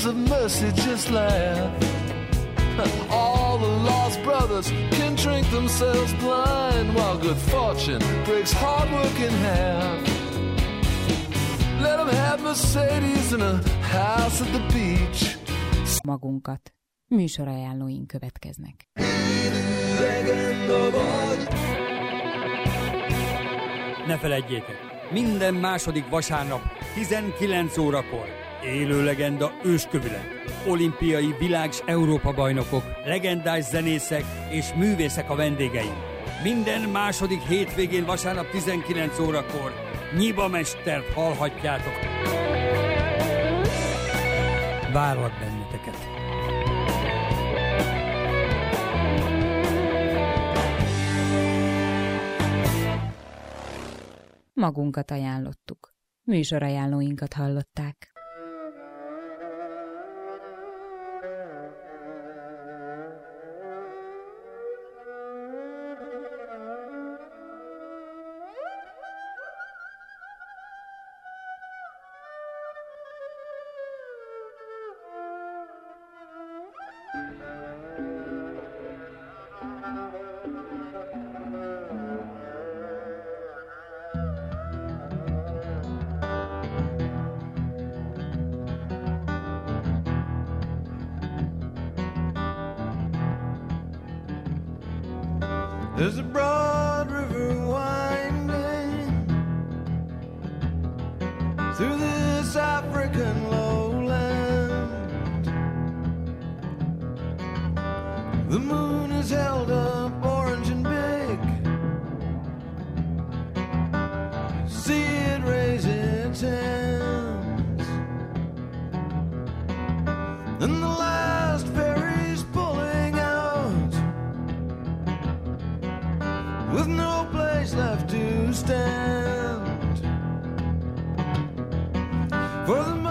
of mercy just laugh. All the lost brothers can drink themselves blind, while good fortune breaks hard work in half. Let them have Mercedes in a house at the beach. Magunkat. Műsorajánlóink következnek. Ne feledjétek, minden második vasárnap 19 órakor élő legenda őskövület, olimpiai világ- s Európa-bajnokok, legendás zenészek és művészek a vendégeink. Minden második hétvégén vasárnap 19 órakor Nyiba Mestert hallhatjátok. Várlak benneteket! Magunkat ajánlottuk. Műsorajánlóinkat hallották. There's a broad river winding through this African lowland. The moon is held up orange and big. See it raise its hands, and the last ferry's pulling out with no place left to stand. For the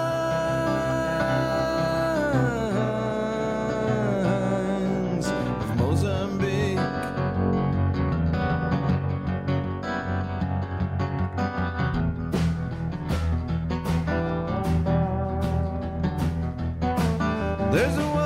mines of Mozambique. There's a